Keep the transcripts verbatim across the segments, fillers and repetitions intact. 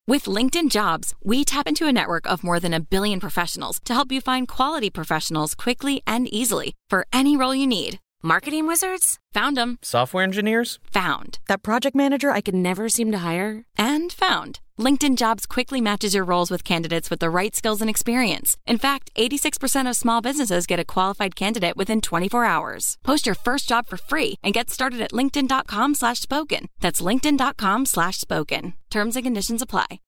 With LinkedIn Jobs, we tap into a network of more than a billion professionals to help you find quality professionals quickly and easily for any role you need. Marketing wizards? Found them. Software engineers? Found. That project manager I could never seem to hire? And found. LinkedIn Jobs quickly matches your roles with candidates with the right skills and experience. In fact, eighty-six percent of small businesses get a qualified candidate within twenty-four hours. Post your first job for free and get started at linkedin.com slash spoken. That's linkedin.com slash spoken. Terms and conditions apply.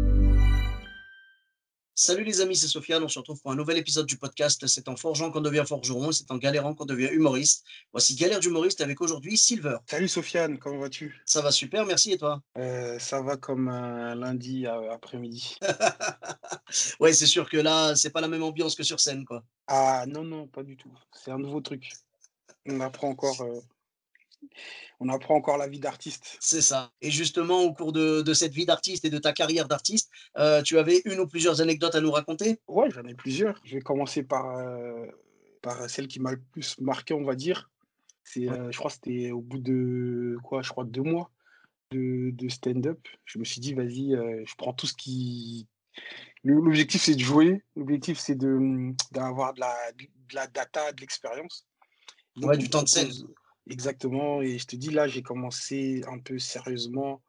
Salut les amis, c'est Sofiane, on se retrouve pour un nouvel épisode du podcast. C'est en forgeant qu'on devient forgeron, c'est en galérant qu'on devient humoriste. Voici Galère d'humoriste avec aujourd'hui Silver. Salut Sofiane, comment vas-tu? Ça va super, merci et toi? Euh, ça va comme un lundi euh, après-midi. Ouais, c'est sûr que là, c'est pas la même ambiance que sur scène, quoi. Ah non, non, pas du tout. C'est un nouveau truc. On apprend encore, euh, on apprend encore la vie d'artiste. C'est ça. Et justement, au cours de, de cette vie d'artiste et de ta carrière d'artiste, euh, tu avais une ou plusieurs anecdotes à nous raconter? Ouais, j'en ai plusieurs. Je vais commencer par, euh, par celle qui m'a le plus marqué, on va dire. C'est, Ouais. euh, je crois que c'était au bout de quoi, je crois deux mois de, de stand-up. Je me suis dit, vas-y, euh, je prends tout ce qui. Le- L'objectif, c'est de jouer. L'objectif, c'est de, d'avoir de la, de la data, de l'expérience. Donc, Ouais, on du me temps de scène. propose exactement. Et je te dis, là, j'ai commencé un peu sérieusement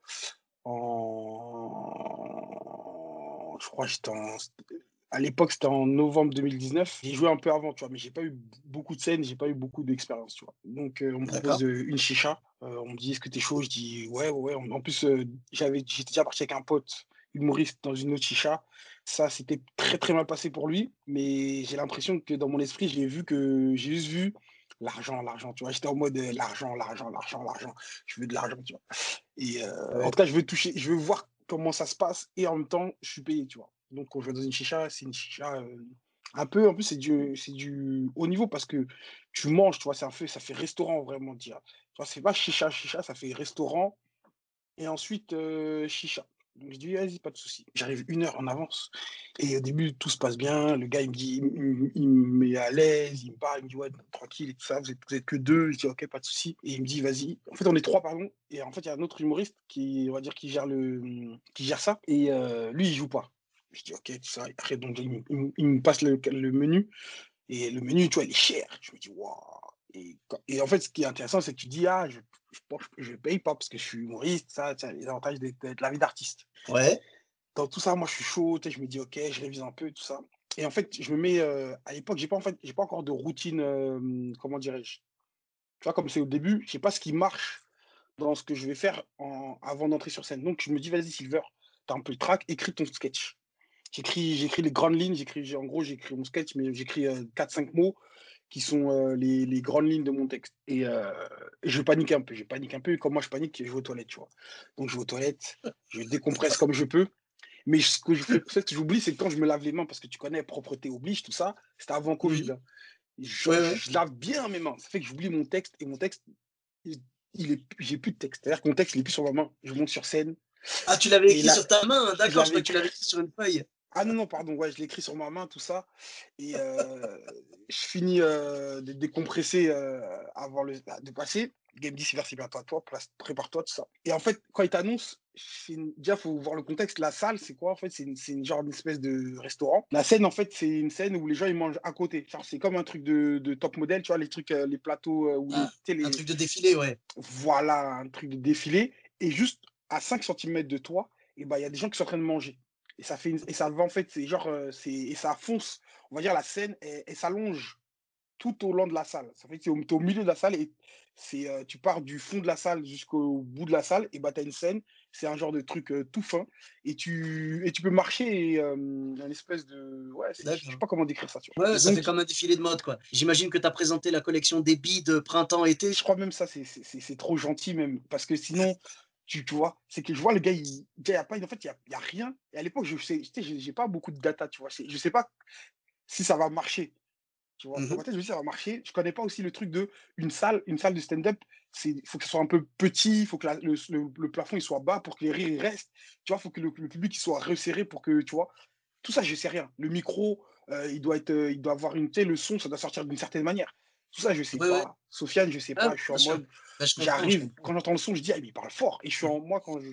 en. Je crois que j'étais en. À l'époque, c'était en novembre deux mille dix-neuf. J'ai joué un peu avant, tu vois, mais j'ai pas eu beaucoup de scènes, j'ai pas eu beaucoup d'expérience, tu vois. Donc, euh, on me D'accord. propose euh, une chicha. Euh, on me dit, est-ce que t'es chaud? Je dis, ouais, ouais, ouais. En plus, euh, j'avais, j'étais déjà parti avec un pote humoriste dans une autre chicha. Ça, c'était très, très mal passé pour lui. Mais j'ai l'impression que dans mon esprit, j'ai vu que j'ai juste vu l'argent, l'argent, tu vois. J'étais en mode euh, l'argent, l'argent, l'argent, l'argent. Je veux de l'argent, tu vois. Et euh, en Ouais. tout cas, je veux toucher, je veux voir comment ça se passe et en même temps, je suis payé, tu vois. Donc, quand je vais dans une chicha, c'est une chicha euh, un peu, en plus, c'est du, c'est du haut niveau parce que tu manges, tu vois, c'est un fait, ça fait restaurant vraiment, dire. Tu vois, c'est pas chicha, chicha, ça fait restaurant et ensuite euh, chicha. Donc, je dis, vas-y, pas de souci. J'arrive une heure en avance et au début, tout se passe bien. Le gars, il me dit, il, me il me met à l'aise, il me parle, il me dit, ouais, tranquille et tout ça, vous êtes, vous êtes que deux. Je dis, ok, pas de souci. Et il me dit, vas-y. En fait, on est trois, pardon. Et en fait, il y a un autre humoriste qui, on va dire, qui gère, le, qui gère ça. Et euh, lui, il joue pas. Je dis, ok, tout ça. Et après, donc, il, me- il me il me passe le, le menu. Et le menu, tu vois, il est cher. Je me dis, waouh. Et, quand- et en fait, ce qui est intéressant, c'est que tu dis, ah, je je, pense que je paye pas parce que je suis humoriste, ça, tu les avantages d'être d'être la vie d'artiste. Ouais. Dans tout ça, moi, je suis chaud, tu sais, je me dis, ok, je révise un peu, tout ça. Et en fait, je me mets, euh, à l'époque, j'ai pas, en fait, j'ai pas encore de routine, euh, comment dirais-je. Tu vois, comme c'est au début, je sais pas ce qui marche dans ce que je vais faire en, avant d'entrer sur scène. Donc, je me dis, vas-y, Silver, t'as un peu le track, écris ton sketch. J'écris, j'écris les grandes lignes, j'écris, j'ai- en gros, j'écris mon sketch, mais j'écris euh, quatre cinq mots qui sont euh, les, les grandes lignes de mon texte. Et, euh, et je panique un peu, je panique un peu, et comme moi je panique, je vais aux toilettes, tu vois. Donc je vais aux toilettes, je décompresse comme je peux. Mais ce que je fais, ce que j'oublie, c'est que quand je me lave les mains, parce que tu connais, propreté oblige, tout ça, c'était avant Covid. Mhm. Hein. Je, Ouais, ouais. je lave bien mes mains. Ça fait que j'oublie mon texte, et mon texte, il, il est, j'ai plus de texte. C'est-à-dire que mon texte, il est plus sur ma main. Je monte sur scène, Ah, tu l'avais et écrit là, sur ta main, hein, je d'accord, je l'avais crois que tu l'avais écrit. écrit sur une feuille. Ah non, non, pardon, ouais, je l'écris sur ma main, tout ça. Et euh, je finis euh, de décompresser euh, avant le, de passer. Le gars me dit, Sylvain, c'est bientôt à toi, place- prépare-toi, tout ça. Et en fait, quand il t'annonce, c'est une- déjà, il faut voir le contexte. La salle, c'est quoi? En fait, c'est une, c'est une genre d'espèce de restaurant. La scène, en fait, c'est une scène où les gens, ils mangent à côté. Genre, c'est comme un truc de, de top modèle, tu vois, les trucs, euh, les plateaux euh, où les, Ah, tu sais, un les, truc de défilé, ouais. voilà, un truc de défilé. Et juste à cinq centimètres de toi, et ben, il y a des gens qui sont en train de manger. Et ça fait une- et ça va en fait, c'est genre, euh, c'est, et ça fonce. On va dire la scène, elle, elle s'allonge tout au long de la salle. Ça fait que tu es au, t'es au milieu de la salle et c'est, euh, tu pars du fond de la salle jusqu'au bout de la salle et bah tu as une scène. C'est un genre de truc euh, tout fin et tu, et tu peux marcher et, euh, un espèce de, ouais, c'est- je sais D'accord. pas comment décrire ça, tu vois. Ouais, Et ça fait donc, comme un défilé de mode, quoi. J'imagine que tu as présenté la collection des billes de printemps-été. je crois même ça, c'est c'est- c'est- c'est trop gentil même. Parce que sinon, tu, tu vois, c'est que je vois le gars, il, il y a pas, en fait, il y a, il y a rien. Et à l'époque, je sais, tu sais, j'ai j'ai pas beaucoup de data, tu vois. C'est- Je sais pas si ça va marcher. Tu vois, dans Mhm. ma tête, je me dis, ça va marcher. Je connais pas aussi le truc de une salle, une salle de stand-up. Il faut que ce soit un peu petit, il faut que la- le, le- le plafond il soit bas pour que les rires ils restent. Tu vois, il faut que le, le public il soit resserré pour que, tu vois, tout ça, je sais rien. Le micro, euh, il, doit être, euh, il doit avoir une, tu sais, le son, ça doit sortir d'une certaine manière. Tout ça, je sais Ouais, ouais. pas. Sofiane, je sais Ah, pas. Je suis bien en sûr. mode, Bah, je comprends, je j'arrive, comprends. quand j'entends le son, je dis, ah, mais il parle fort. Et je suis en, moi, quand je,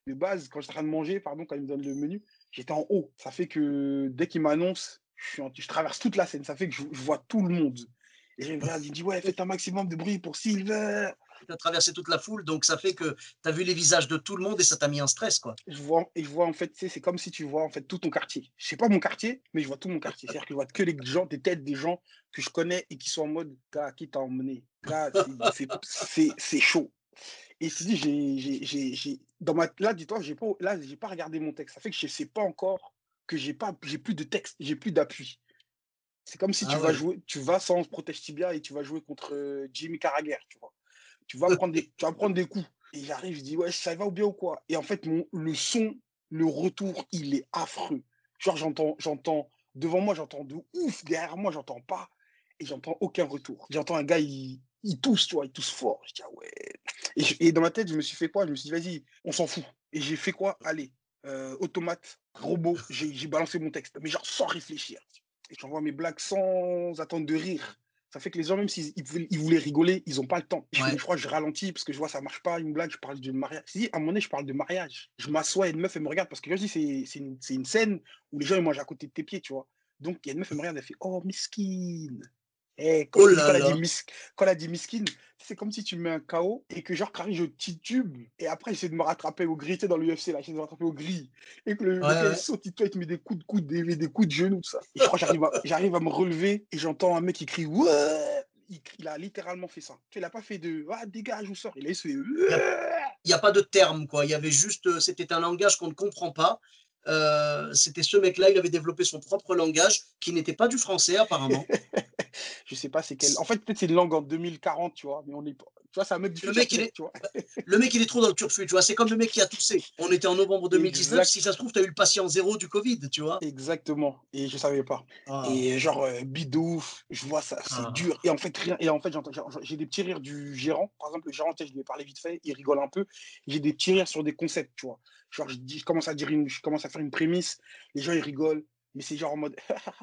de base, quand j'étais en train de manger, pardon, quand il me donne le menu, j'étais en haut. Ça fait que dès qu'il m'annonce, je, suis en- je traverse toute la scène. Ça fait que je, je vois tout le monde. Et je me regarde, il dit, ouais, faites un maximum de bruit pour Silver. Tu as traversé toute la foule, donc ça fait que tu as vu les visages de tout le monde et ça t'a mis en stress, quoi. Je vois, et je vois, en fait, tu sais, c'est comme si tu vois, en fait, tout ton quartier. Je sais pas mon quartier, mais je vois tout mon quartier. C'est-à-dire que je vois que les gens, des têtes des gens que je connais et qui sont en mode, gars, qui t'a emmené? Gars, c'est c'est- c'est- c'est chaud. Et je te dis, j'ai, j'ai, j'ai, j'ai- dans ma, là, dis-toi, j'ai pas, là, j'ai pas regardé mon texte. Ça fait que je sais pas encore que j'ai pas, j'ai plus de texte, j'ai plus d'appui. C'est comme si tu Ah vas ouais. jouer, tu vas sans protège tibia et tu vas jouer contre euh, Jimmy Carragher, tu vois. Tu vas prendre des, tu vas prendre des coups. Et j'arrive, je dis, ouais, ça va ou bien ou quoi? Et en fait, mon, le son, le retour, il est affreux. Genre, j'entends, j'entends, devant moi, j'entends de ouf, derrière moi, j'entends pas, et j'entends aucun retour. J'entends un gars, il, il tousse, tu vois, il tousse fort. Je dis, ah ouais. Et, je- et dans ma tête, je me suis fait quoi? Je me suis dit, vas-y, on s'en fout. Et j'ai fait quoi? Allez, euh, automate, robot, j'ai j'ai balancé mon texte, mais genre sans réfléchir. Et j'envoie mes blagues sans attendre de rire. Ça fait que les gens, même s'ils ils voulaient, ils voulaient rigoler, ils n'ont pas le temps. Je, fais, Ouais. je crois que je ralentis parce que je vois ça marche pas, une blague, je parle de mariage. Si, à un moment donné, je parle de mariage. Je m'assois et une meuf, elle me regarde parce que je dis, c'est c'est une, c'est une scène où les gens, ils mangent à côté de tes pieds, tu vois. Donc, il y a une meuf, elle me regarde, elle fait, oh, miskin. Eh, quand Oh je te dis, quand là elle a dit, là. mis, quand elle a dit miskin, c'est comme si tu mets un K O et que genre, carré, je titube et après, j'essaie de me rattraper au gris, tu sais, dans l'U F C, là, j'essaie de me rattraper au gris et que le, Ouais, le gars, il ouais. saute, il, toi, il te met des coups de coude, des, des coups de genoux, tout ça. Et je crois que j'arrive à, j'arrive à me relever et j'entends un mec qui crie, ouais! Il, il a littéralement fait ça. Tu sais, il a pas fait de, ah, dégage ou sort. Il a juste fait, Il y a ouais! il y a pas de terme, quoi. Il y avait juste, heu, c'était un langage qu'on ne comprend pas. Heu, c'était ce mec-là, il avait développé son propre langage qui n'était pas du français apparemment. Je sais pas c'est quelle. En fait, peut-être c'est une langue en deux mille quarante, tu vois, mais on est pas. Tu vois, c'est un mec du Le futur, mec, il peut-être, est tu vois. le mec, il est trop dans le turfu, tu vois? C'est comme le mec qui a toussé. On était en novembre deux mille dix-neuf, si Exact. ça se trouve, tu as eu le patient zéro du covid, tu vois? Exactement. Et je savais pas. Ah, Et genre, euh, bide de ouf, je vois ça, c'est ah. dur. Et en fait, rien. Et en fait, j'entends- j'entends- j'ai des petits rires du gérant. Par exemple, le gérant, tu sais, je lui ai parlé vite fait, il rigole un peu. J'ai des petits rires sur des concepts, tu vois. Genre, je, dis, je commence à dire une, je commence à faire une prémisse, les gens, ils rigolent, mais c'est genre en mode.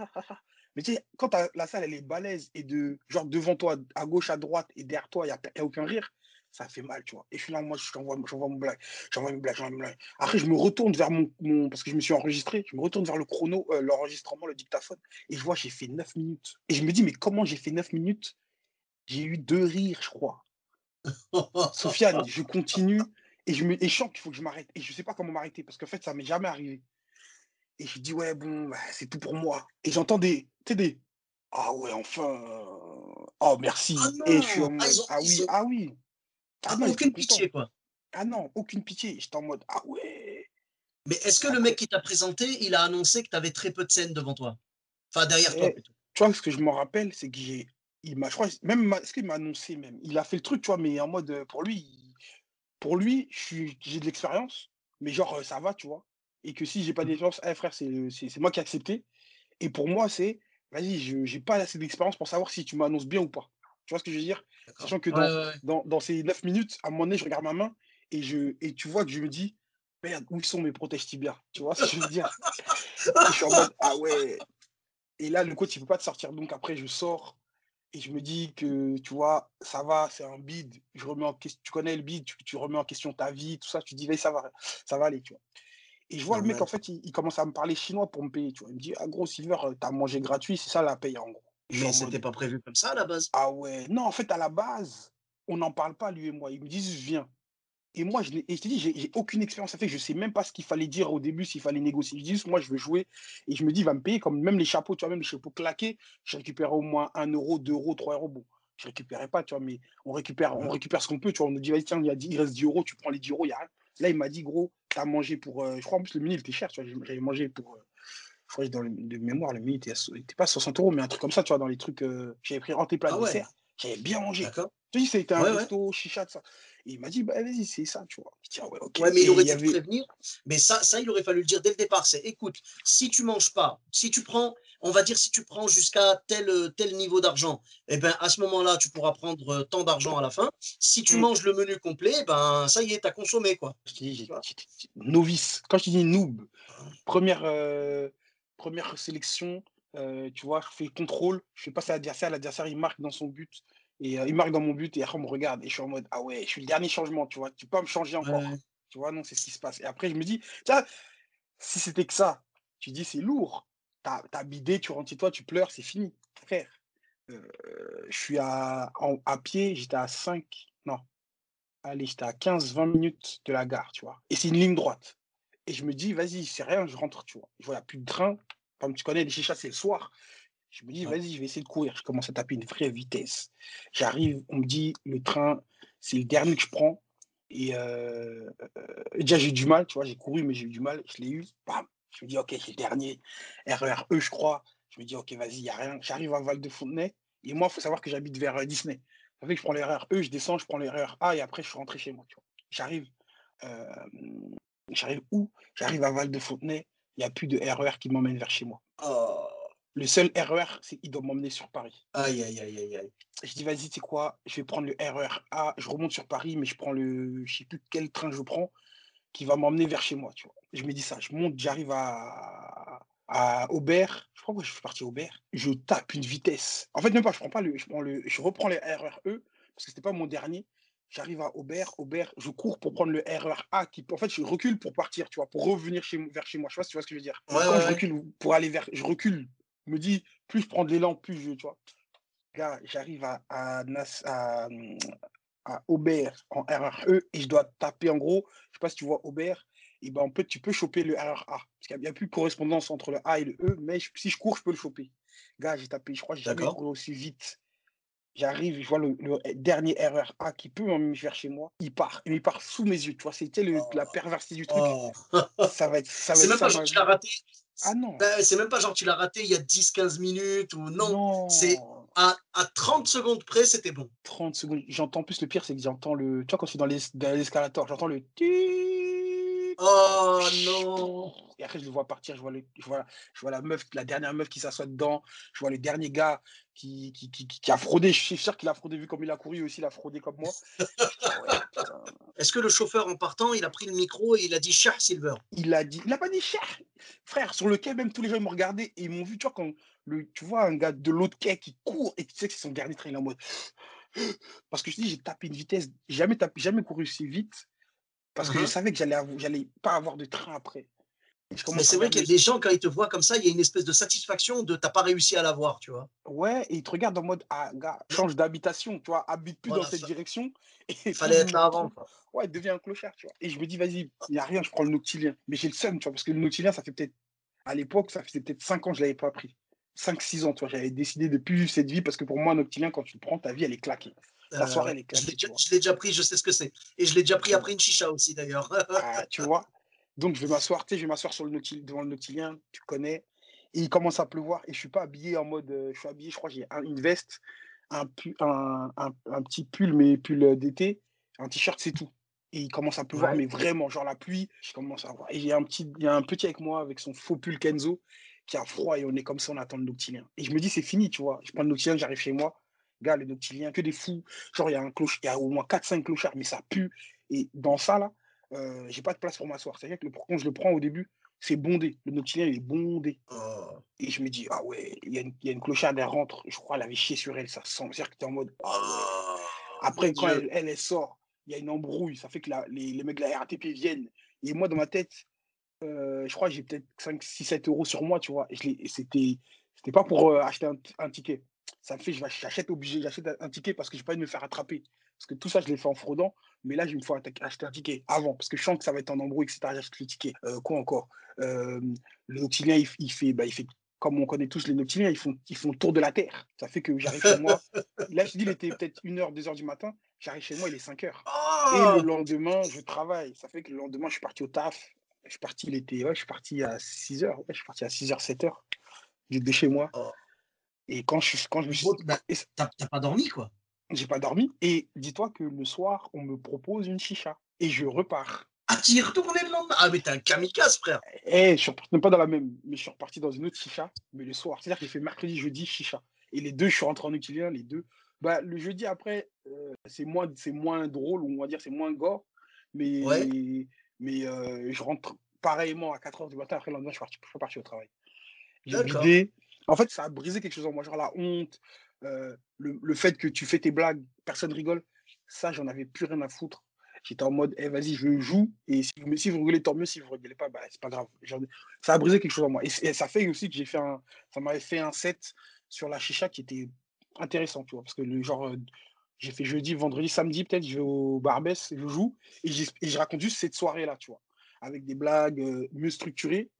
Mais tu sais, quand t'as- la salle, elle est balèze et de, genre, devant toi, à gauche, à droite et derrière toi, il n'y a, y a aucun rire, ça fait mal, tu vois. Et finalement, moi, je t'envoie, j'envoie mon blague, j'envoie une blague, j'envoie une blague. Après, je me retourne vers mon, mon- parce que je me suis enregistré, je me retourne vers le chrono, euh, l'enregistrement, le dictaphone, et je vois, j'ai fait neuf minutes. Et je me dis, mais comment j'ai fait neuf minutes? J'ai eu deux rires, je crois. Sofiane, je continue, et je me, et je sens qu'il faut que je m'arrête. Et je sais pas comment m'arrêter, parce qu'en fait, ça m'est jamais arrivé. Et je dis, ouais, bon, bah, c'est tout pour moi. Et j'entends des, tu sais, des, ah ouais, enfin, euh, oh Ah merci. Et je suis en non! Ah, ils mode, ont ah ils oui, ont ah oui. Ah ah, non, j'étais aucune content. pitié, quoi. Ah non, aucune pitié. J'étais en mode, ah ouais. Mais est-ce que Et le mec après, qui t'a présenté, il a annoncé que tu avais très peu de scènes devant toi? Enfin, derrière toi, eh, plutôt. tu vois, ce que je me rappelle, c'est que j'ai, il m'a, je crois, même, m'a- ce qu'il m'a annoncé même, il a fait le truc, tu vois, mais en mode, euh, pour lui, il- pour lui, je suis, j'ai de l'expérience, mais genre, euh, ça va, tu vois. Et que si j'ai pas Mmh. d'expérience, eh frère, c'est, c'est, c'est moi qui ai accepté. Et pour moi, c'est, vas-y, je j'ai pas assez d'expérience pour savoir si tu m'annonces bien ou pas. Tu vois ce que je veux dire? D'accord. Sachant que Ouais, dans, ouais, ouais. dans, dans ces neuf minutes, à un moment donné, je regarde ma main et, je, et tu vois que je me dis, merde, où sont mes protèges tibias? Tu vois ce que je veux dire? Et je suis en mode, ah ouais. Et là, le coach, il peut pas te sortir. Donc après, je sors et je me dis que, tu vois, ça va, c'est un bid. Je remets en question, tu connais le bid, tu, tu remets en question ta vie, tout ça. Tu te dis, vas ça va, ça va aller, tu vois. Et je vois le mec, en Normal. fait, il, il commence à me parler chinois pour me payer, tu vois. Il me dit, ah gros, Silver, euh, t'as mangé gratuit, c'est ça la paye, en gros. Je suis Mais en c'était mode, pas prévu comme ça à la base? ah ouais. Non, en fait, à la base, on n'en parle pas, lui et moi. Il me dit, je viens. Et moi, je, n'ai- et je te dis, j'ai j'ai aucune expérience. Ça fait que je sais même pas ce qu'il fallait dire au début, s'il fallait négocier. Je dis juste, moi, je veux jouer. Et je me dis, il va me payer comme même les chapeaux, tu vois, même les chapeaux claqués. Je récupère au moins un euro, deux euros, trois euros. Bon, je récupérais pas, tu vois, mais on récupère, on Mmh. récupère ce qu'on peut, tu vois. On nous dit, vas-y, tiens, il, y a dix il reste dix euros, tu prends les dix euros, il y a rien. Là, il m'a dit, gros, t'as mangé pour. euh, je crois en plus, le menu, il était cher, tu vois. J'avais mangé pour. euh, je crois que dans le, de mémoire, le menu était, à so- il était pas soixante euros, mais un truc comme ça, tu vois, dans les trucs. euh, j'avais pris entrée plat Ah ouais, dessert. J'avais bien mangé. d'accord. Tu dis, c'était un Ouais, ouais. resto, chicha, de ça. Et il m'a dit, bah vas-y, c'est ça, tu vois. Je dis, ah ouais, ok. Ouais, mais il Et il aurait y dû te avait. prévenir. Mais ça ça, il aurait fallu le dire dès le départ. C'est: «Écoute, si tu manges pas, si tu prends, on va dire, si tu prends jusqu'à tel, heu, tel niveau d'argent, et ben, à ce moment-là, tu pourras prendre, heu, tant d'argent à la fin. Si tu Hum, manges le menu complet, ben, ça y est, tu as consommé, quoi». je te dis, Tu j'ai- vois? j'étais novice. Quand je te dis noob, première, euh, première sélection, euh, tu vois, je fais le contrôle, je fais passer à l'adversaire, l'adversaire il marque dans son but, et euh, il marque dans mon but, et après on me regarde, et je suis en mode, ah ouais, je suis le dernier changement, tu vois, tu peux pas me changer Ouais, ouais. encore. Tu vois, non, c'est ce qui se passe. Et après, je me dis, tiens, si c'était que ça, tu dis, c'est lourd. T'as as bidé, tu rentres chez toi, tu pleures, c'est fini. Frère, euh, je suis à, en- à pied, j'étais à cinq non, allez, j'étais à quinze vingt minutes de la gare, tu vois. Et c'est une ligne droite. Et je me dis, vas-y, c'est rien, je rentre, tu vois. Je vois, il n'y a plus de train. Comme tu connais, les chichas, c'est le soir. Je me dis, Ouais. vas-y, je vais essayer de courir. Je commence à taper une vraie vitesse. J'arrive, on me dit, le train, c'est le dernier que je prends. Et euh, euh, déjà, j'ai eu du mal, tu vois, j'ai couru, mais j'ai eu du mal. Je l'ai eu, bam. Je me dis, ok, c'est le dernier. R E R E, je crois. Je me dis, ok, vas-y, il n'y a rien. J'arrive à Val-de-Fontenay. Et moi, il faut savoir que j'habite vers euh, Disney. Ça fait que je prends le R E R E, je descends, je prends le R E R A et après, je suis rentré chez moi, tu vois. J'arrive. euh, J'arrive où? J'arrive à Val-de-Fontenay. Il n'y a plus de R E R qui m'emmène vers chez moi. Oh. Le seul R E R, c'est qu'il doit m'emmener sur Paris. Aïe, aïe, aïe, aïe, aïe. Je dis, vas-y, tu sais quoi, je vais prendre le R E R A, je remonte sur Paris, mais je prends le, je sais plus quel train je prends, qui va m'emmener vers chez moi, tu vois. Je me dis ça, je monte, j'arrive à, à Aubert, je crois que je suis parti à Aubert, je tape une vitesse. En fait, même pas, je prends pas le, je prends le, je reprends le R E R E, parce que c'était pas mon dernier. J'arrive à Aubert, Aubert, je cours pour prendre le R E R A, qui, en fait, je recule pour partir, tu vois, pour revenir chez, vers chez moi. Je sais pas si tu vois ce que je veux dire. Ouais, Et quand ouais, je ouais. recule pour aller vers, je recule, je me dis, plus je prends de l'élan, plus je, tu vois. Gars, j'arrive à, à, Nas- à, hum, à Aubert en R R E et je dois taper en gros, je sais pas si tu vois Aubert, et ben en fait tu peux choper le R R A. Parce qu'il n'y a plus de correspondance entre le A et le E, mais je- si je cours, je peux le choper. Gars, j'ai tapé, je crois que j'ai jamais D'accord. couru aussi vite. J'arrive, je vois le, le dernier R R A qui peut m'emmener vers chez moi. Il part, il part sous mes yeux, tu vois, c'était le- la Oh. perversité du truc. Oh. Ça va être ça, va C'est être même ça pas genre ma tu l'as vie. raté. Ah non, Ben, c'est même pas genre tu l'as raté il y a dix quinze minutes ou non. C'est non. à, à trente secondes près, c'était bon. trente secondes. J'entends plus le pire, c'est que j'entends le. Tu vois, quand je suis dans les- dans l'escalator, j'entends le. Tit. Oh non. Et après, je le vois partir, je vois, le, je vois, je vois la meuf, la dernière meuf qui s'assoit dedans, je vois le dernier gars qui, qui, qui, qui a fraudé. Je suis sûr qu'il a fraudé, vu comme il a couru, lui aussi, il a fraudé comme moi. Je dis, ah ouais, putain. Est-ce que le chauffeur en partant, il a pris le micro et il a dit Shah Silver? Il a dit, il a pas dit cher. Frère, sur le quai, même tous les gens ils m'ont regardé et ils m'ont vu, tu vois, quand le, tu vois un gars de l'autre quai qui court et tu sais que c'est son dernier train, il est en mode. Parce que je te dis, j'ai tapé une vitesse, jamais, tapé, jamais couru si vite. Parce que je Uh-huh. savais que j'allais avou- j'allais pas avoir de train après. Et je Mais commence à c'est vrai que regarder. les gens, quand ils te voient comme ça, il y a une espèce de satisfaction de t'as pas réussi à l'avoir, tu vois. Ouais, et ils te regardent en mode, ah, gars, Mais change d'habitation, tu vois, habite plus dans voilà, cette fa- direction et fallait être trouve, là avant, trouve, quoi. ouais, deviens un clochard, tu vois. Et je me dis, vas-y, il n'y a rien, je prends le Noctilien. Mais j'ai le seum, tu vois, parce que le Noctilien, ça fait peut-être, à l'époque, ça faisait peut-être cinq ans que je ne l'avais pas pris. Cinq, six ans, tu vois, j'avais décidé de plus vivre cette vie parce que pour moi, un Noctilien, quand tu le prends, ta vie, elle est claquée. Ta Euh, soirée, ouais. elle est Je l'ai claquée, déjà, tu vois. je l'ai déjà pris, je sais ce que c'est. Et je l'ai déjà pris Tu après vois. une chicha aussi, d'ailleurs. Ah, tu vois. Donc, je vais m'asseoir, tu sais, je vais m'asseoir sur le nautil- devant le Nautilien, tu connais. Et il commence à pleuvoir et je suis pas habillé en mode, euh, je suis habillé, je crois, j'ai un- une veste, un, pu- un, un- un petit pull, mais pull euh, d'été, un t-shirt, c'est tout. Et il commence à pleuvoir, Ouais. mais vraiment, genre la pluie, je commence à voir. Et il y a un petit, il y a un petit avec moi avec son faux pull Kenzo qui a froid et on est comme ça, on attend le Nautilien. Et je me dis, c'est fini, tu vois. Je prends le Nautilien, j'arrive chez moi. Gars, le Nautilien, que des fous. Genre, il y a un cloche, il y a au moins quatre cinq clochards, mais ça pue. Et dans ça, là, euh, j'ai pas de place pour m'asseoir. C'est-à-dire que le, quand je le prends au début, c'est bondé. Le Nautilien, il est bondé. Oh. Et je me dis, ah ouais, il y, a une- il y a une clocharde, elle rentre. Je crois qu'elle avait chié sur elle, ça sent. C'est-à-dire que t'es en mode, ah ouais. Oh, mon Après, quand Dieu. elle, elle, elle sort, il y a une embrouille. Ça fait que la- les, les mecs de la R A T P viennent. Et moi, dans ma tête, euh, je crois que j'ai peut-être cinq six sept euros sur moi, tu vois. Et, je l'ai- et c'était, c'était pas pour euh, acheter un, un ticket. Ça me fait, je vais- j'achète obligé, j'achète un, un ticket parce que j'ai pas envie de me faire attraper. Parce que tout ça, je l'ai fait en fraudant. Mais là, je me faut atta- acheter un ticket avant. Parce que je sens que ça va être en embrouille, et cetera. J'achète le ticket. Euh, quoi encore? Euh, le Nautilien, il, il fait, bah, il fait, comme on connaît tous les Nautiliens, ils font, ils font le tour de la Terre. Ça fait que j'arrive chez moi. Là, je te dis, il était peut-être une heure, deux heures du matin. J'arrive chez moi, il est cinq heures. Et le Oh, lendemain, je travaille. Ça fait que le lendemain, je suis parti au taf. Je suis parti, il était, ouais, je suis parti à six heures. Ouais, je suis parti à six heures, sept heures de chez moi. oh. Et quand je, quand je me En suis. gros, bah, et c- t'as t'as pas dormi, quoi. j'ai pas dormi. Et dis-toi que le soir, on me propose une chicha. Et je repars. Ah, t'y es retourné le lendemain? Ah, mais t'es un kamikaze, frère. Et je suis reparti, même pas dans la même, mais je suis reparti dans une autre chicha, mais le soir. C'est-à-dire que j'ai fait mercredi, jeudi, chicha. Et les deux, je suis rentré en utilien, les deux. Bah, le jeudi après, euh, c'est moins, c'est moins drôle, on va dire, c'est moins gore. Ouais, Mais, mais euh, je rentre pareillement à quatre heures du matin. Après, le lendemain, je suis parti, je suis parti au travail. J'ai d'accord. bidé. En fait, ça a brisé quelque chose en moi, genre la honte, euh, le, le fait que tu fais tes blagues, personne rigole. Ça, j'en avais plus rien à foutre. J'étais en mode, eh, vas-y, je joue. Et si vous, si vous rigolez, tant mieux. Si vous ne rigolez pas, bah, c'est pas grave. Genre, ça a brisé quelque chose en moi. Et, et ça fait aussi que j'ai fait un, ça m'avait fait un set sur la chicha qui était intéressant, tu vois. Parce que le genre, euh, j'ai fait jeudi, vendredi, samedi, peut-être, je vais au Barbès, je joue. Et, j'ai- et je raconte juste cette soirée-là, tu vois. Avec des blagues euh, mieux structurées.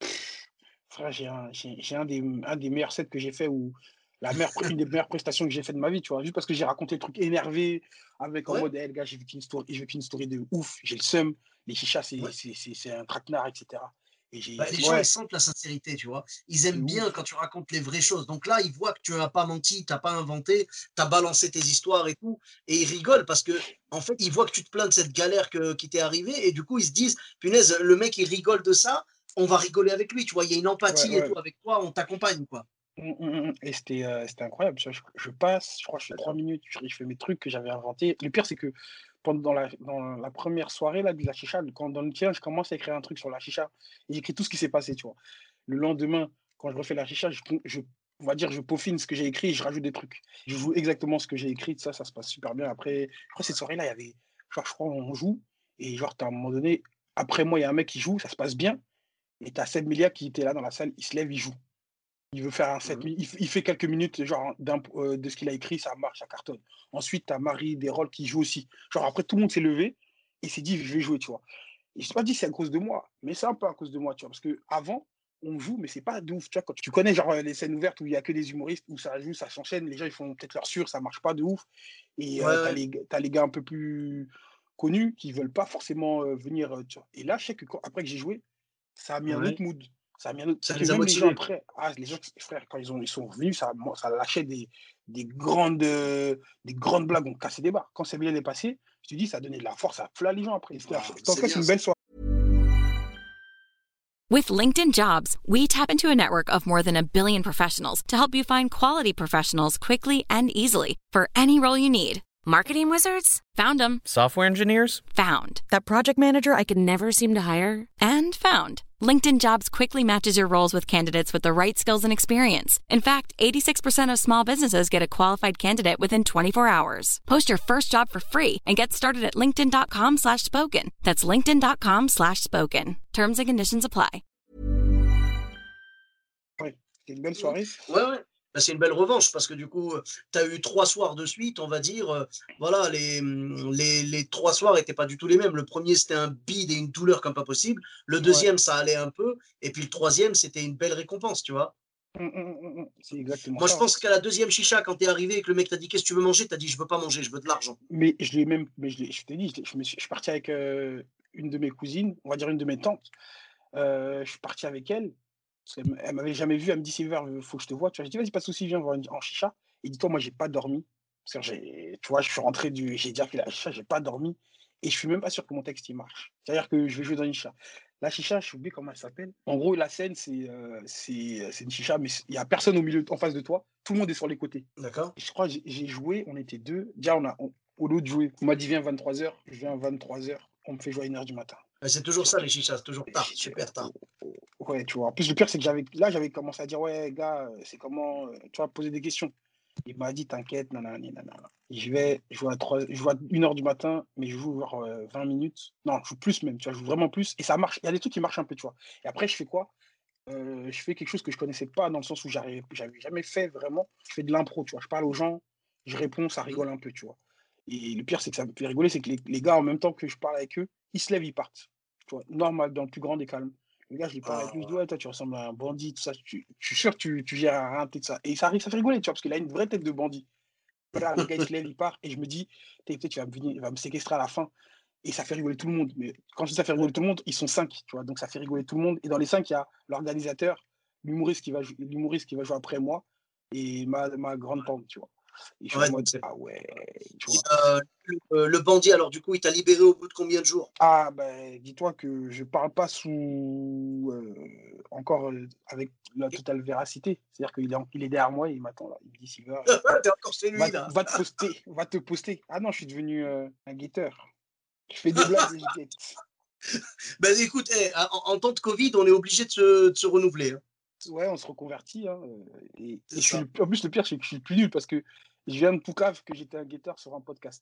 Frère, j'ai un, j'ai, j'ai un, des, un des meilleurs sets que j'ai fait ou la meilleure, pré- une des meilleures prestations que j'ai fait de ma vie, tu vois. Juste parce que j'ai raconté le truc énervé, avec en Ouais, mode, hey, les gars, j'ai vécu une story, j'ai vécu une story de ouf, j'ai le seum, les chichas, c'est, ouais. c'est, c'est, c'est un traquenard, et cetera. Et Bah, j'ai, les gens, ils ouais, sentent la sincérité, tu vois. Ils de aiment bien ouf. quand tu racontes les vraies choses. Donc là, ils voient que tu n'as pas menti, tu n'as pas inventé, tu as balancé tes histoires et tout. Et ils rigolent parce que, en fait, ils voient que tu te plains de cette galère que- qui t'est arrivée. Et du coup, ils se disent, punaise, le mec, il rigole de ça, on va rigoler avec lui. Tu vois, il y a une Ouais, empathie et ouais. tout avec toi, on t'accompagne, quoi. Mm, mm, mm. Et c'était euh, c'était incroyable. Tu vois, Je, je passe, je crois que je fais trois D'accord. minutes, je, je fais mes trucs que j'avais inventés. Le pire, c'est que pendant la, dans la première soirée là, de la chicha, quand dans le tien, je commence à écrire un truc sur la chicha et j'écris tout ce qui s'est passé, tu vois. Le lendemain, quand je refais la chicha, je, je- on va dire, je peaufine ce que j'ai écrit et je rajoute des trucs. Je joue exactement ce que j'ai écrit, ça, ça se passe super bien. Après, je crois que cette soirée-là, il y avait, genre, je crois, on joue et genre, à un moment donné, après moi, il y a un mec qui joue, ça se passe bien. Et t'as Seb Melia qui était là dans la salle, il se lève, il joue. Il veut faire un set, Mhm. il, f- il fait quelques minutes genre d'un- euh, de ce qu'il a écrit, ça marche, ça cartonne. Ensuite, tu as Marie Desrolles qui joue aussi. Genre après, tout le monde s'est levé et s'est dit, je vais jouer, tu vois. Et je ne pas dit c'est à cause de moi, mais c'est un peu à cause de moi, tu vois. Parce que avant, on joue, mais c'est pas de ouf, tu vois. Quand tu connais genre euh, les scènes ouvertes où il y a que des humoristes, où ça joue, ça s'enchaîne, les gens ils font peut-être leur sûr, ça marche pas de ouf. Et Ouais, euh, tu as ouais, les, t'as les gars un peu plus connus qui veulent pas forcément euh, venir, euh, tu vois. Et là, je sais que quand- après que j'ai joué, ça a mis un ouais. autre mood. Ça a mis un autre... Ça Et que les a même les gens motivés. après, ah, les gens, frère, quand ils, ont, ils sont revenus, ça, ça lâchait des, des, grandes, euh, des grandes blagues, on cassait des barres. Quand c'est bien est passé, je te dis, ça donnait de la force à plein les gens après. C'était Ah, en c'est fait, c'est bien une ça. belle soirée. With LinkedIn Jobs, we tap into a network of more than a billion professionals to help you find quality professionals quickly and easily for any role you need. Marketing wizards? Found them. Software engineers? Found. That project manager I could never seem to hire? And found. LinkedIn Jobs quickly matches your roles with candidates with the right skills and experience. In fact, eighty-six percent of small businesses get a qualified candidate within twenty-four hours. Post your first job for free and get started at linkedin.com slash spoken. That's linkedin.com slash spoken. Terms and conditions apply. C'était une belle Mmh. soirée. Ouais, ouais. Bah, c'est une belle revanche parce que du coup, tu as eu trois soirs de suite, on va dire, heu, voilà, les, mmh, les les trois soirs étaient pas du tout les mêmes. Le premier c'était un bide et une douleur comme pas possible. Le Ouais. deuxième ça allait un peu et puis le troisième c'était une belle récompense, tu vois? Hum, hum, hum, hum. C'est exactement Moi, je ça. pense qu'à la deuxième chicha, quand tu es arrivé et que le mec t'a dit: «Qu'est-ce que tu veux manger?» tu as dit: «Je veux pas manger, je veux de l'argent». Mais je l'ai même, mais je, l'ai- je t'ai dit, je, l'ai- je me suis, je suis parti avec euh, une de mes cousines, on va dire une de mes tantes. Euh, je suis parti avec elle, parce qu'elle m- elle m'avait jamais vu. Elle me dit, Silver, il faut que je te vois. Tu vois, je dis, vas-y, pas de souci, viens voir une- en chicha. Et dis-toi, moi, j'ai pas dormi. Parce que j'ai, tu vois, je suis rentré du, j'ai déjà fait la chicha, j'ai pas dormi. Et je suis même pas sûr que mon texte il marche. C'est-à-dire que je vais jouer dans une chicha. La chicha, je sais oublié comment elle s'appelle. En gros, la scène, c'est euh, c'est c'est une chicha, mais il y a personne au milieu, en face de toi. Tout le monde est sur les côtés. D'accord? Et je crois que j'ai j'ai joué, on était deux. Déjà, on a, on- au lieu de jouer, on m'a dit, viens vingt-trois heures. Je viens à vingt-trois heures. On me fait jouer à une heure du matin. Bah, c'est toujours ça les chichas, c'est toujours tard, J'étais, super tard. ouais, tu vois. En plus, le pire, c'est que j'avais, là, j'avais commencé à dire, ouais, gars, euh, c'est comment, euh, tu vois, poser des questions. Il m'a dit, t'inquiète, nanani, nanana. Et je vais jouer à trois, je joue à une heure du matin, mais je joue genre euh, vingt minutes. Non, je joue plus même, tu vois, je joue vraiment plus. Et ça marche. Il y a des trucs qui marchent un peu, tu vois. Et après, je fais quoi? Euh, je fais quelque chose que je connaissais pas, dans le sens où j'avais, j'avais jamais fait vraiment. Je fais de l'impro, tu vois. Je parle aux gens, je réponds, ça Mmh. rigole un peu, tu vois. Et le pire, c'est que ça me fait rigoler, c'est que les, les gars, en même temps que je parle avec eux, ils se lèvent, ils partent. Tu vois, normal, dans le plus grand des calmes. Le gars, je lui parle avec lui, je dis, Ah, ouais, toi, tu ressembles à un bandit, tout ça. Tu- je suis sûr que tu, tu gères un tout ça. Et ça arrive, ça fait rigoler, tu vois, parce qu'il a une vraie tête de bandit. Là, le gars, il se lève, il part, et je me dis, t'es- peut-être tu vas me venir, il va me séquestrer à la fin. Et ça fait rigoler tout le monde. Mais quand je dis ça fait rigoler tout le d'accord. monde, ils sont cinq, tu vois. Donc ça fait rigoler tout le monde. Et dans les cinq, il y a l'organisateur, l'humoriste qui va, jou- l'humoriste qui va jouer après moi, et ma, ma grande tante, tu vois. Et je suis en Ouais, donc mode, c'est ah ouais, tu et vois. heu, le, heu, le bandit alors du coup, il t'a libéré au bout de combien de jours? Ah ben, dis-toi que je parle pas sous euh, encore euh, avec la totale véracité. C'est-à-dire qu'il est, en- il est derrière moi et il m'attend là. Il me dit Silver, euh, Tu es encore chez va, lui là? va te poster, va te poster. Ah non, je suis devenu euh, un guetteur. Je fais des blagues et je guette. Ben écoute, eh, en en temps de Covid, on est obligé de se de se renouveler, hein. Ouais, on se reconvertit, hein, euh, et, C'est et je suis ça. le, en plus, le pire, c'est que je suis le plus nul parce que Je viens de Poucave que j'étais un guetteur sur un podcast.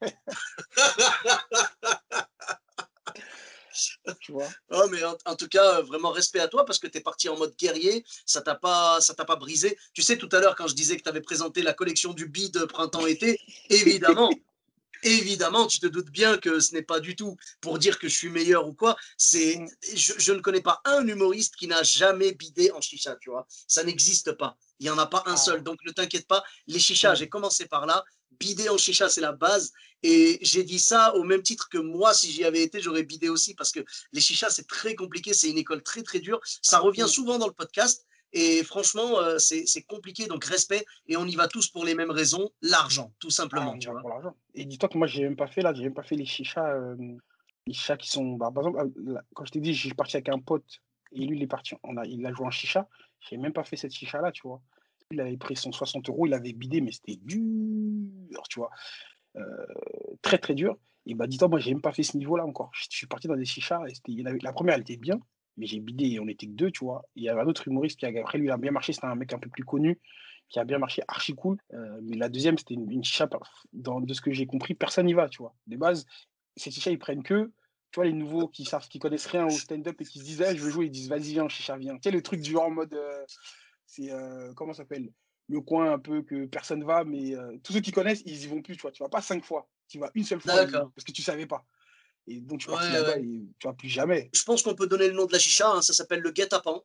Tu vois? Oh, mais en, en tout cas, euh, vraiment respect à toi parce que tu es parti en mode guerrier, ça t'a pas, ça t'a pas brisé. Tu sais, tout à l'heure, quand je disais que tu avais présenté la collection du bid printemps-été, évidemment, évidemment, tu te doutes bien que ce n'est pas du tout pour dire que je suis meilleur ou quoi. C'est, Mm. je, je ne connais pas un humoriste qui n'a jamais bidé en chicha, tu vois. Ça n'existe pas. Il n'y en a pas un seul. Ah, Donc ne t'inquiète pas. Les chichas, mm. j'ai commencé par là. Bider en chicha, c'est la base. Et j'ai dit ça au même titre que moi, si j'y avais été, j'aurais bidé aussi parce que les chichas, c'est très compliqué. C'est une école très, très dure. Ça revient Mm. souvent dans le podcast. Et franchement, euh, c'est c'est compliqué. Donc respect. Et on y va tous pour les mêmes raisons. L'argent, tout Ah, simplement, on y tu va vois. pour l'argent. Et dis-toi que moi, j'ai même pas fait là, j'ai même pas fait les chichas, euh, les chichas qui sont. Bah, par exemple, euh, là, quand je t'ai dit, j'ai parti avec un pote et lui, il est parti, on a, il a joué en chicha. J'ai même pas fait cette chicha-là, tu vois. Il avait pris son soixante euros, il avait bidé, mais c'était dur, tu vois. Euh, très, très dur. Et bah, dis-toi, moi, j'ai même pas fait ce niveau-là encore. Je je suis parti dans des chichas. Et c'était- il y en avait- la première, elle était bien, mais j'ai bidé et on était que deux, tu vois. Et il y avait un autre humoriste qui, a, après, lui, il a bien marché. C'était un mec un peu plus connu, qui a bien marché, archi cool. Euh, mais la deuxième, c'était une, une chicha. par- Dans, de ce que j'ai compris, personne n'y va, tu vois. De base, ces chichas, ils prennent que, tu vois, les nouveaux qui savent, qui connaissent rien au stand-up et qui se disent, ah, je veux jouer, ils disent, vas-y, viens, chicha, viens. Tu sais, le truc du genre en mode. euh, c'est, euh, comment ça s'appelle? Le coin un peu que personne va, mais euh, tous ceux qui connaissent, ils y vont plus, tu vois. Tu vas pas cinq fois, tu vas une seule fois et- D'accord. parce que tu savais pas. Et donc, je suis Ouais, parti là-bas ouais. et tu vas plus jamais. Je pense qu'on peut donner le nom de la chicha, hein, ça s'appelle le guet-apens.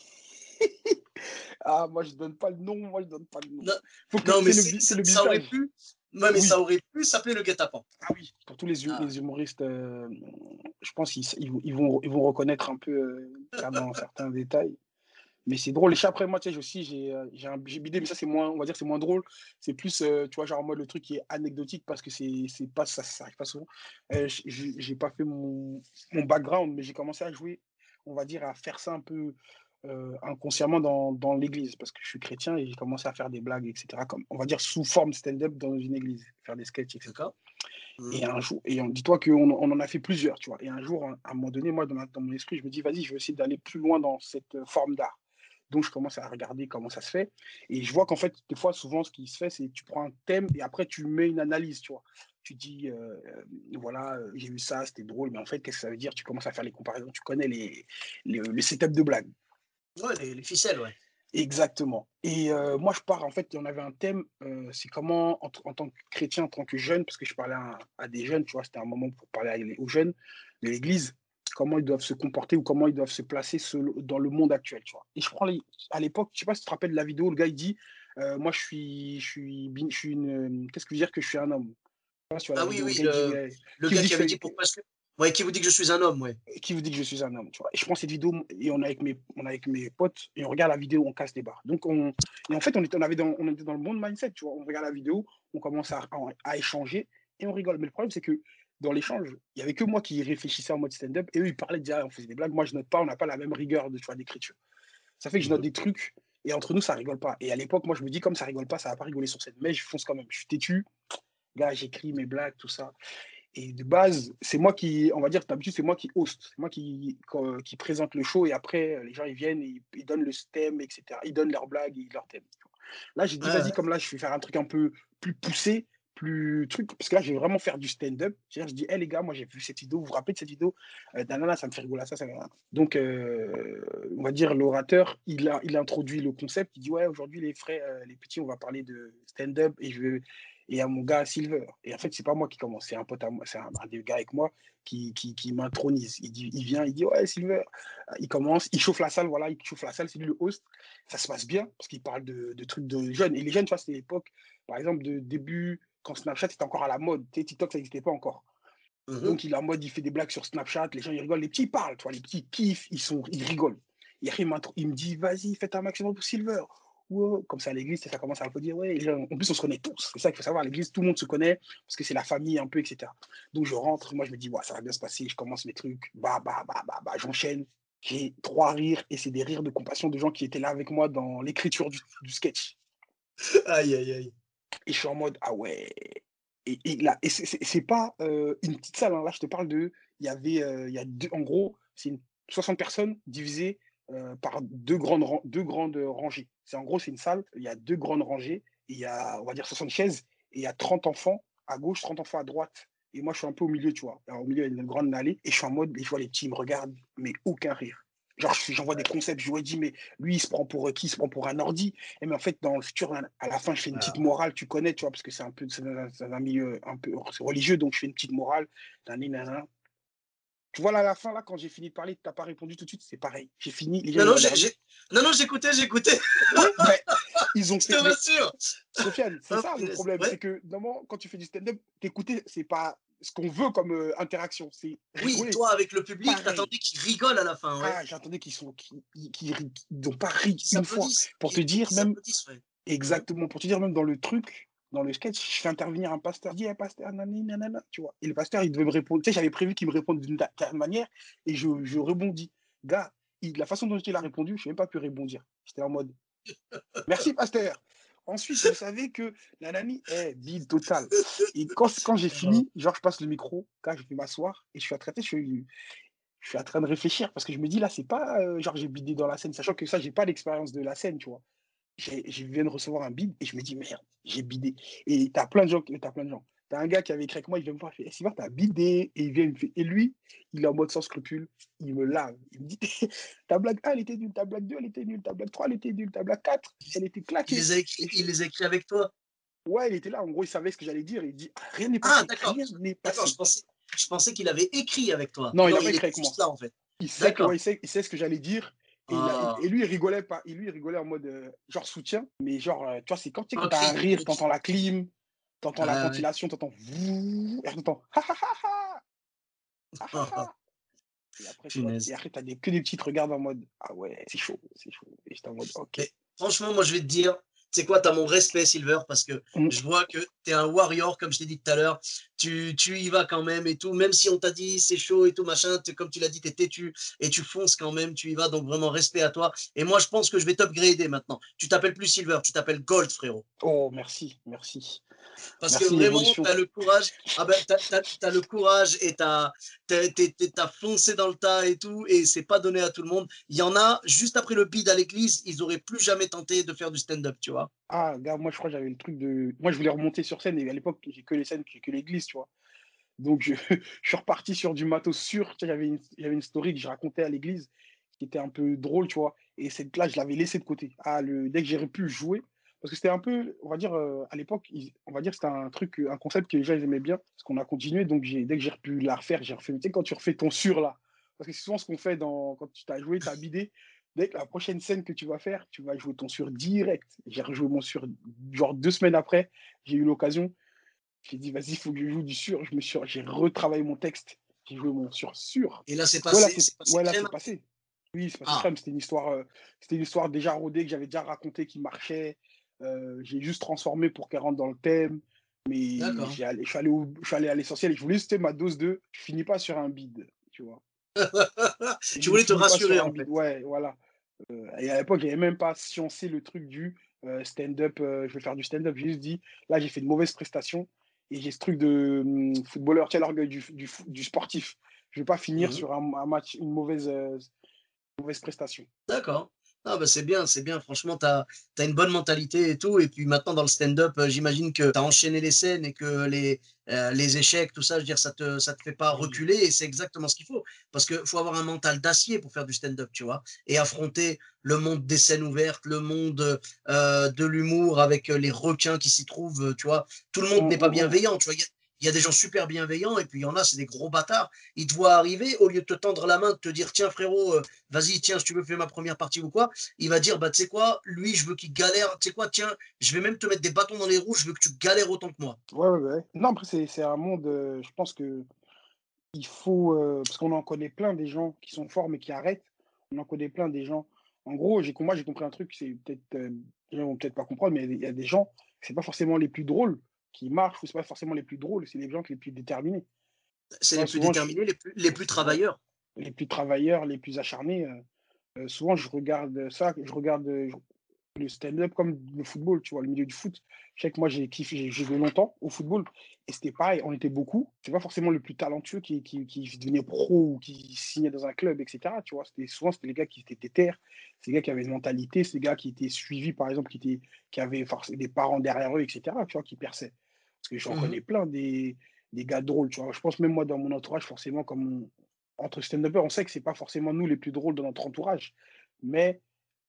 Ah, moi, je donne pas le nom, moi, je donne pas le nom. Non, Faut que non, mais c'est le, c'est- bi- c'est ça, le ça aurait billetage. pu, ouais, mais ça Oui, aurait pu s'appeler le guet-apens. ah oui, pour tous les, hu- Ah, les humoristes, euh, je pense qu'ils s- ils, vont, ils vont ils vont reconnaître un peu euh, ça dans certains détails. Mais c'est drôle. Et puis après, moi, tu sais, j'ai aussi, j'ai euh, j'ai un- j'ai bidé, mais ça, c'est moins, on va dire, c'est moins drôle. C'est plus, euh, tu vois, genre en mode le truc qui est anecdotique parce que c'est c'est pas, ça, ça arrive pas souvent. Euh, j- j'ai j'ai pas fait mon, mon background, mais j'ai commencé à jouer, on va dire, à faire ça un peu euh, inconsciemment dans, dans l'église parce que je suis chrétien et j'ai commencé à faire des blagues, et cetera. Comme, on va dire, sous forme stand-up dans une église, faire des sketchs, et cetera. d'accord. Mhm. Et un jour, et on- dis-toi qu'on on en a fait plusieurs, tu vois. Et un jour, à un moment donné, moi, dans, ma- dans mon esprit, je me dis, vas-y, je vais essayer d'aller plus loin dans cette euh, forme d'art. Donc, je commence à regarder comment ça se fait. Et je vois qu'en fait, des fois, souvent, ce qui se fait, c'est que tu prends un thème et après, tu mets une analyse, tu vois. Tu dis, euh, euh, voilà, euh, j'ai vu ça, c'était drôle, mais en fait, qu'est-ce que ça veut dire? Tu commences à faire les comparaisons, tu connais les, les, le setup de blague. Ouais, les, les ficelles, ouais. Exactement. Et euh, moi, je pars, en fait, on avait un thème, euh, c'est comment, en, en tant que chrétien, en tant que jeune, parce que je parlais à, à des jeunes, tu vois, c'était un moment pour parler à- aux jeunes de l'Église, comment ils doivent se comporter ou comment ils doivent se placer selo- dans le monde actuel, tu vois. Et je prends, les, à l'époque, je sais pas si tu te rappelles de la vidéo, le gars, il dit, euh, moi, je suis, je suis, bin- je suis une, euh, qu'est-ce que veut dire que je suis un homme? Je sais pas si tu vois la Ah oui, vidéo, le oui, gars, il dit, le, ouais, le qui vous gars dit qui que avait c'est, dit pourquoi est-ce que. Ouais, qui vous dit que je suis un homme, ouais. qui vous dit que je suis un homme, tu vois. Et je prends cette vidéo et on est avec mes, on est avec mes potes et on regarde la vidéo, on casse des barres. Donc on, et en fait, on était, on avait dans, on était dans le bon mindset, tu vois. On regarde la vidéo, on commence à, à, à échanger et on rigole. Mais le problème, c'est que dans l'échange, il y avait que moi qui réfléchissais en mode stand-up et eux, ils parlaient déjà, on faisait des blagues. Moi, je note pas, on n'a pas la même rigueur de, tu vois, d'écriture. Ça fait que je note Mhm. des trucs et entre nous, ça rigole pas. Et à l'époque, moi, je me dis, comme ça rigole pas, ça va pas rigoler sur scène. Mais je fonce quand même. Je suis têtu, là, j'écris mes blagues, tout ça. Et de base, c'est moi qui, on va dire, d'habitude, c'est moi qui host, c'est moi qui, qui présente le show et après, les gens, ils viennent, et ils, donnent le thème, et cetera. Ils donnent leurs blagues et leur thème. Là, j'ai dit, Ouais, vas-y, ouais. comme là, je vais faire un truc un peu plus poussé, plus truc, parce que là, je vais vraiment faire du stand-up. C'est-à-dire, je dis, hé hey, les gars, moi, j'ai vu cette vidéo, vous vous rappelez de cette vidéo? euh, nanana, ça me fait rigoler, ça, ça. Donc, euh, on va dire, l'orateur, il a, il a introduit le concept. Il dit, ouais, aujourd'hui, les frères, euh, les petits, on va parler de stand-up et je vais et à mon gars Silver. Et en fait, c'est pas moi qui commence, c'est un pote à moi, c'est un, un des gars avec moi qui, qui, qui m'intronise. Il, dit, il vient, il dit ouais, Silver. Il commence, il chauffe la salle, voilà, il chauffe la salle, c'est lui le host. Ça se passe bien parce qu'il parle de, de trucs de jeunes. Et les jeunes, tu vois, c'était l'époque, par exemple, de début, quand Snapchat était encore à la mode. Tu sais, TikTok, ça n'existait pas encore. Mhm. Donc, il est en mode, il fait des blagues sur Snapchat, les gens, ils rigolent. Les petits, ils parlent, tu vois, les petits kiffent, ils, sont, ils rigolent. Et après, il, il me dit, vas-y, faites un maximum pour Silver. Ouais. Comme ça, à l'église, ça commence à un peu dire, ouais, gens, en plus, on se connaît tous. C'est ça qu'il faut savoir. À l'église, tout le monde se connaît parce que c'est la famille un peu, et cetera. Donc, je rentre, moi, je me dis, ouais, ça va bien se passer. Je commence mes trucs, bah, bah, bah, bah, bah, j'enchaîne. J'ai trois rires et c'est des rires de compassion de gens qui étaient là avec moi dans l'écriture du, du sketch. Aïe, aïe, aïe. Et je suis en mode, ah ouais. Et, et là, et c'est, c'est, c'est pas euh, une petite salle, hein. Là, je te parle de, il y avait, euh, il y a deux, en gros, c'est une soixante personnes divisées euh, par deux grandes, ran- deux grandes rangées. C'est en gros, c'est une salle, il y a deux grandes rangées et il y a, on va dire, soixante chaises, et il y a trente enfants à gauche, trente enfants à droite. Et moi, je suis un peu au milieu, tu vois. Alors, au milieu, il y a une grande allée, et je suis en mode, et je vois les petits, ils me regardent, mais aucun rire. Genre, je- j'envoie des concepts, je lui ai dit, mais lui, il se prend pour euh, qui? Il se prend pour un ordi. Et mais en fait, dans le futur, à à la fin, je fais une petite Ah, morale, tu connais, tu vois, parce que c'est un peu, c'est un, c'est un milieu un peu religieux, donc je fais une petite morale. Nanani, nanana. Tu vois, là, à la fin, là, quand j'ai fini de parler, tu n'as pas répondu tout de suite, c'est pareil. J'ai fini, les gens, non, ils me non, j'ai, regardaient. j'ai- non, non, j'écoutais, j'écoutais. Oui, mais ils ont Je fait. te Mais rassure. Sofiane, c'est Oh, ça le punaise. problème, Ouais. c'est que normalement, quand tu fais du stand-up, t'écouter, c'est pas ce qu'on veut comme euh, interaction, c'est Oui, rigoler. toi, avec le public, Pareil. t'attendais qu'ils rigolent à la fin, ouais. Ah, j'entendais qu'ils sont, qu'ils, qu'ils, ri- qu'ils n'ont pas ri Qu'ils une fois. s'applaudissent. Pour te Qu'ils qu'ils- dire qu'ils même, s'applaudissent, ouais. Mhm. exactement, pour te dire même dans le truc, dans le sketch, je fais intervenir un pasteur, je dis, hey, pasteur, nanani, nanana, tu vois. Et le pasteur, il devait me répondre. Tu sais, j'avais prévu qu'il me réponde d'une ta- certaine manière, et je, je rebondis. Gars, il- la façon dont il a répondu, je n'ai même pas pu rebondir. J'étais en mode, merci, pasteur. Ensuite, vous savez que la nani est bide totale. Et quand, quand j'ai Euh, fini, genre, je passe le micro, quand je vais m'asseoir, et je suis à traiter, je suis, je suis en train de réfléchir, parce que je me dis, là, c'est pas euh, genre j'ai bidé dans la scène, sachant que ça, j'ai pas l'expérience de la scène, tu vois. J'ai- Je viens de recevoir un bid, et je me dis, merde, j'ai bidé. Et t'as plein de gens, qui- t'as plein de gens. T'as un gars qui avait écrit avec moi, il vient me voir, il fait, eh, Sylvain, t'as bidé. Et il vient, il me fait, et lui, il est en mode sans scrupule, il me lave. Il me dit, ta blague un, elle était nulle, ta blague deux, elle était nulle, ta blague trois, elle était nulle, ta blague quatre, elle était il claquée. les a écrits, Et je il fais, les a écrits avec toi. ouais, il était là. En gros, il savait ce que j'allais dire. Il dit, ah, rien n'est Ah, passé, d'accord. rien n'est D'accord, je passé. pensais, je pensais qu'il avait écrit avec toi. Non, il Non, n'a pas il écrit était avec moi. juste là, en fait. Il sait que, ouais, D'accord. il sait, il sait ce que j'allais dire. Et, il a, Ah, et lui, il rigolait pas. Et lui, il rigolait en mode euh, genre soutien. Mais genre, euh, tu vois, c'est quand tu sais, un quand t'as un cri. rire, Ok. t'entends la clim, t'entends la Ah, ouais. ventilation, t'entends vouh, et après t'entends ha ha ha ha, ha ha ha. Et après, tu vois, et Punaise. après, t'as des, que des petites regards en mode ah ouais, c'est chaud, c'est chaud. Et j'étais en mode ok. Mais franchement, moi, je vais te dire, tu sais quoi, tu as mon respect, Silver, parce que Mm. je vois que tu es un warrior, comme je t'ai dit tout à l'heure. Tu, tu y vas quand même et tout. Même si on t'a dit c'est chaud et tout, machin, t'es- comme tu l'as dit, tu es têtu et tu fonces quand même, tu y vas. Donc, vraiment, respect à toi. Et moi, je pense que je vais t'upgrader maintenant. Tu t'appelles plus Silver, tu t'appelles Gold, frérot. Oh, merci, merci. Parce que Merci, vraiment, évolution. tu as le courage. Ah ben, t'as, t'as, t'as le courage et t'as, t'as, t'es- t'es- t'as foncé dans le tas et tout. Et c'est pas donné à tout le monde. Il y en a, juste après le bid à l'église, ils auraient plus jamais tenté de faire du stand-up, tu vois. Ah, gars, moi, je crois que j'avais le truc de. Moi, je voulais remonter sur scène, et à l'époque, j'ai que les scènes, j'ai que l'église, tu vois. Donc, je, je suis reparti sur du matos sûr. Tu sais, j'avais une, j'avais une story que je racontais à l'église qui était un peu drôle, tu vois. Et cette là, je l'avais laissé de côté. Ah, le, dès que j'ai pu jouer, parce que c'était un peu, on va dire, euh, à l'époque, ils- on va dire que c'était un truc, un concept que les gens ils aimaient bien, parce qu'on a continué. Donc, j'ai, dès que j'ai pu la refaire, j'ai refait. Tu sais, quand tu refais ton sur là, parce que c'est souvent ce qu'on fait dans, quand tu t'as joué, tu as bidé. Dès que la prochaine scène que tu vas faire, tu vas jouer ton sur direct. J'ai rejoué mon sur, genre deux semaines après, j'ai eu l'occasion. J'ai dit, vas-y, il faut que je joue du sur. Je me suis, j'ai retravaillé mon texte. J'ai joué mon sur sûr. Et là, c'est Ouais, là, passé, c'est, c'est passé ouais, là, crème. c'est passé. Oui, c'est passé Ah, crème. C'était une histoire, euh, c'était une histoire déjà rodée que j'avais déjà racontée qui marchait. Euh, j'ai juste transformé pour qu'elle rentre dans le thème. Mais d'accord. j'ai allé, je suis allé, au- je suis allé à l'essentiel et je voulais c'était ma dose de. Je finis pas sur un bide, tu vois. Tu Je ne voulais te finis pas sur rassurer, un en bide. fait. Ouais, voilà. Euh, et à l'époque, j'avais même pas sciencé le truc du euh, stand-up. Euh, je vais faire du stand-up. J'ai juste dit, là, j'ai fait une mauvaise prestation et j'ai ce truc de hum, footballeur, tu sais, l'orgueil du, du, du sportif. Je vais pas finir Mhm. sur un, un match, une mauvaise, euh, mauvaise prestation. D'accord. Ah bah c'est bien, c'est bien. Franchement, tu as une bonne mentalité et tout. Et puis maintenant, dans le stand-up, euh, j'imagine que tu as enchaîné les scènes et que les, euh, les échecs, tout ça, je veux dire, ça te, ça te fait pas Oui. reculer. Et c'est exactement ce qu'il faut. Parce qu'il faut avoir un mental d'acier pour faire du stand-up, tu vois. Et affronter le monde des scènes ouvertes, le monde euh, de l'humour avec euh, les requins qui s'y trouvent, euh, tu vois. Tout le monde Hum, n'est pas hum, hum. bienveillant, tu vois. Il y a, il y a des gens super bienveillants et puis il y en a, c'est des gros bâtards. Ils te voient arriver, au lieu de te tendre la main, de te dire, tiens frérot, euh, vas-y, tiens, si tu veux faire ma première partie ou quoi, il va dire, bah, tu sais quoi, lui, je veux qu'il galère, tu sais quoi, tiens, je vais même te mettre des bâtons dans les roues, je veux que tu galères autant que moi. Ouais, ouais, ouais. Non, après, c'est, c'est un monde, euh, je pense que il faut, euh, parce qu'on en connaît plein des gens qui sont forts mais qui arrêtent. On en connaît plein des gens. En gros, j'ai, moi, j'ai compris un truc, c'est peut-être, euh, les gens vont peut-être pas comprendre, mais il y a des gens, c'est pas forcément les plus drôles qui marchent, ou c'est pas forcément les plus drôles, c'est les gens qui les plus déterminés. Tu C'est vois, les plus souvent, je, déterminés, les plus, les plus ouais, travailleurs. les plus travailleurs, les plus acharnés, euh, euh, souvent, je regarde ça, je regarde, euh, le stand-up comme le football, tu vois, le milieu du foot. Je sais que moi, j'ai kiffé, j'ai joué longtemps au football et c'était pareil, on était beaucoup. C'est pas forcément le plus talentueux qui, qui, qui devenait pro ou qui signait dans un club, et cetera. Tu vois, c'était, souvent, c'était les gars qui étaient terres, ces gars qui avaient une mentalité, ces gars qui étaient suivis, par exemple, qui, étaient, qui avaient forcément des parents derrière eux, et cetera. Tu vois, qui perçaient. Parce que j'en Mhm. connais plein des, des gars drôles, tu vois. Je pense même moi, dans mon entourage, forcément, comme on, entre stand-uppers, on sait que c'est pas forcément nous les plus drôles dans notre entourage, mais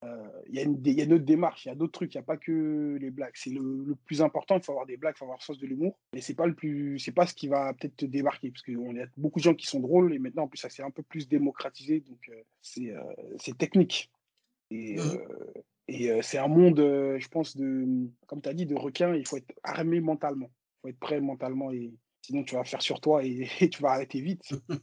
il y, y a une autre démarche, il y a d'autres trucs, il n'y a pas que les blagues. C'est le, le plus important, il faut avoir des blagues, il faut avoir le sens de l'humour. Mais c'est pas le plus, c'est pas ce qui va peut-être te démarquer, parce qu'il y a beaucoup de gens qui sont drôles, et maintenant, en plus, ça s'est un peu plus démocratisé, donc euh, c'est, euh, c'est technique. Et, Mhm. euh, et euh, c'est un monde, euh, je pense, de, comme tu as dit, de requins, il faut être armé mentalement. Il faut être prêt mentalement, et sinon tu vas faire sur toi et, et tu vas arrêter vite.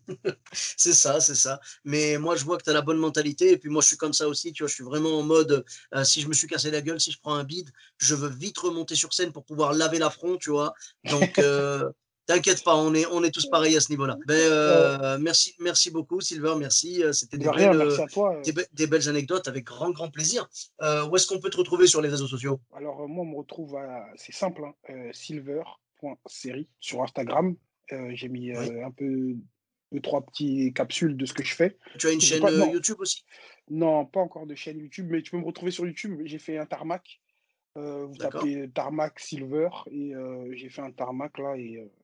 C'est ça, c'est ça. Mais moi, je vois que tu as la bonne mentalité. Et puis moi, je suis comme ça aussi. Tu vois, je suis vraiment en mode, euh, si je me suis cassé la gueule, si je prends un bide, je veux vite remonter sur scène pour pouvoir laver l'affront, tu vois. Donc, euh, t'inquiète pas, on est, on est tous pareils à ce niveau-là. Ben, Euh, euh, merci, merci beaucoup, Silver. Merci. Euh, C'était de des belles, rien, euh, merci à toi. euh. des, be- des belles anecdotes avec grand, grand plaisir. Euh, où est-ce qu'on peut te retrouver sur les réseaux sociaux? Alors, euh, moi, on me retrouve à, c'est simple, hein, euh, silver point série sur Instagram. Euh, j'ai mis Oui. euh, un peu deux, trois petites capsules de ce que je fais. Tu as une J'ai chaîne pas, euh, non, YouTube aussi? non, pas encore de chaîne YouTube, mais tu peux me retrouver sur YouTube. J'ai fait un tarmac. Euh, vous D'accord. tapez tarmac silver et euh, j'ai fait un tarmac là et euh,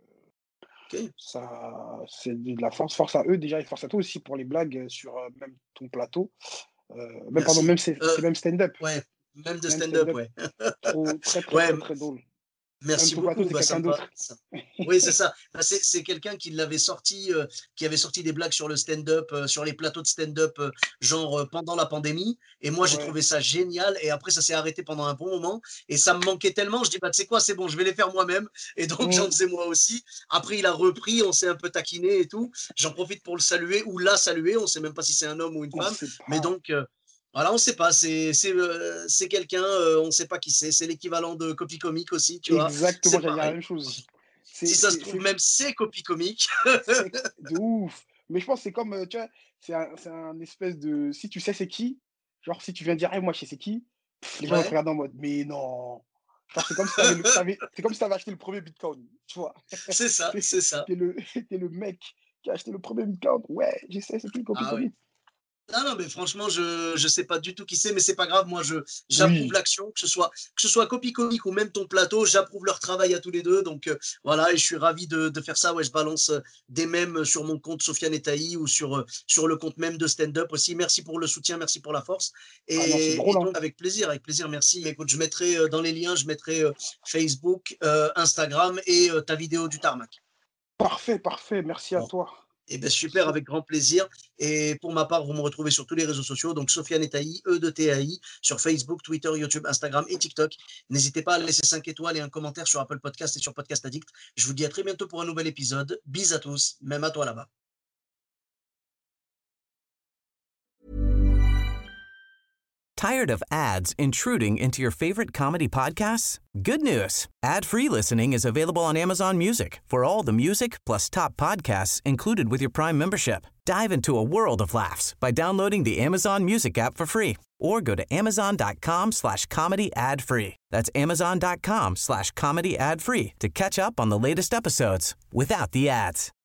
Ok. ça, c'est de la force. Force à eux déjà et force à toi aussi pour les blagues euh, sur euh, même ton plateau. Euh, même, pardon, Merci. même c'est Euh, c'est même stand-up. ouais, même de Même stand-up, stand-up. ouais. Trop, très, très, Ouais, très, très drôle. Même merci ton plateau, beaucoup, c'est bah, ça quelqu'un me va. d'autre. ça- Oui, c'est ça. Bah, c'est c'est quelqu'un qui l'avait sorti, euh, qui avait sorti des blagues sur le stand-up, euh, sur les plateaux de stand-up, euh, genre euh, pendant la pandémie. Et moi, j'ai Ouais. trouvé ça génial. Et après, ça s'est arrêté pendant un bon moment. Et ça me manquait tellement. Je dis, bah, tu sais quoi, c'est bon, je vais les faire moi-même. Et donc, j'en Mm. faisais moi aussi. Après, il a repris, on s'est un peu taquiné et tout. J'en profite pour le saluer ou la saluer. On sait même pas si c'est un homme ou une On femme. sait Mais pas. donc, euh, voilà, on sait pas. C'est c'est euh, c'est quelqu'un, euh, on sait pas qui c'est. C'est l'équivalent de Copy Comique aussi, tu vois. Exactement, C'est j'allais dire la pareil. même chose. Si C'est, ça se c'est, trouve, c'est, même c'est copie comique. c'est de ouf. Mais je pense que c'est comme, euh, tu vois, c'est un, c'est un espèce de. Si tu sais c'est qui, genre si tu viens dire, hey, moi je sais c'est qui, pff, les gens vont te Ouais. regarder en mode, mais non. Genre, c'est comme si t'avais le, t'avais, c'est comme si t'avais acheté le premier Bitcoin, tu vois. C'est ça, T'es, c'est ça. t'es le, t'es le mec qui a acheté le premier Bitcoin. Ouais, je sais c'est qui, copie Ah ouais. comique. Non, non, mais franchement, je je sais pas du tout qui c'est, mais c'est pas grave. Moi, je j'approuve Oui. l'action, que ce soit que ce soit copie comique ou même ton plateau, j'approuve leur travail à tous les deux. Donc euh, voilà, et je suis ravi de, de faire ça. Ouais, je balance euh, des mèmes sur mon compte Sofiane Etaï ou sur euh, sur le compte même de stand-up aussi. Merci pour le soutien, merci pour la force. Ah non, c'est Et, et drôle, hein. donc avec plaisir, avec plaisir, merci. Écoute, je mettrai euh, dans les liens, je mettrai euh, Facebook, euh, Instagram et euh, ta vidéo du tarmac. Parfait, parfait. Merci à Bon. toi. Eh bien, super, Sur- avec grand plaisir. Et pour ma part, vous me retrouvez sur tous les réseaux sociaux, donc Sofiane Etaï, E de T A I, sur Facebook, Twitter, YouTube, Instagram et TikTok. N'hésitez pas à laisser cinq étoiles et un commentaire sur Apple Podcast et sur Podcast Addict. Je vous dis à très bientôt pour un nouvel épisode. Bis à tous, même à toi là-bas. Tired of ads intruding into your favorite comedy podcasts? Good news. Ad-free listening is available on Amazon Music for all the music plus top podcasts included with your Prime membership. Dive into a world of laughs by downloading the Amazon Music app for free or go to amazon.com slash comedy ad free. That's amazon.com slash comedy ad free to catch up on the latest episodes without the ads.